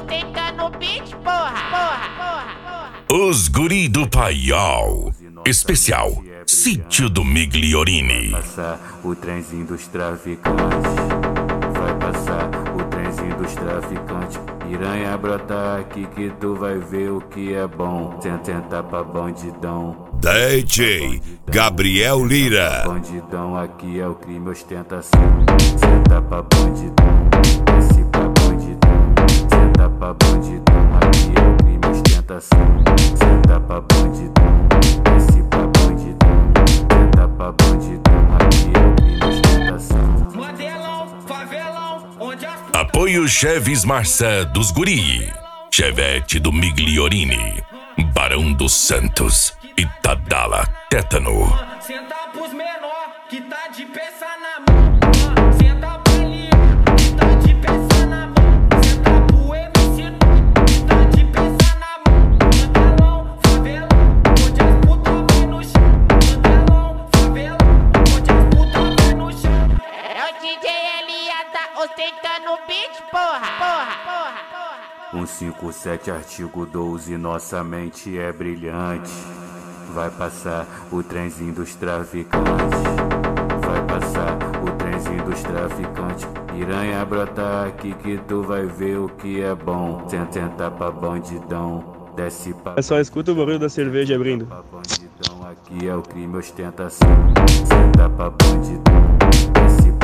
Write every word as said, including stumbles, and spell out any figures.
ostenta no beat, porra, porra, porra, porra. Os guri do Paiol. Especial Sítio do Migliorini. Vai passar o trenzinho dos traficantes. Vai passar o trenzinho dos traficantes. Piranha brota aqui que tu vai ver o que é bom. Tenta pra bandidão. D J Gabriel Lira. Bandidão aqui é o crime, ostentação. Senta pra bandidão, desce pra bandidão. Senta pra bandidão, aqui é o crime, ostentação. Senta pra bandidão, desce pra bandidão. Senta pra bandidão, aqui é o crime, ostentação. Modelão, favelão, onde as Apoio Cheves Marçã dos Guri. Chevette do Migliorini. Barão dos Santos. Itadala Tétano. senta pros menor que tá de peça na mão. Senta pra ali que tá de peça na mão. Senta pro M C que tá de peça na mão. Modelão, favelão, onde as putas vai no chão. Modelão, favelão, onde as putas vai no chão. É o D J L A tá ostentando o beat, porra, porra, porra, porra. um cinco sete artigo doze, nossa mente é brilhante. Vai passar o trenzinho dos traficantes. Vai passar o trenzinho dos traficantes. Piranha brota aqui que tu vai ver o que é bom. Tenta pra bandidão, desce pra. É só escuta o barulho da cerveja abrindo. Pra bandidão, aqui é o crime, ostentação. Senta pra bandidão, desce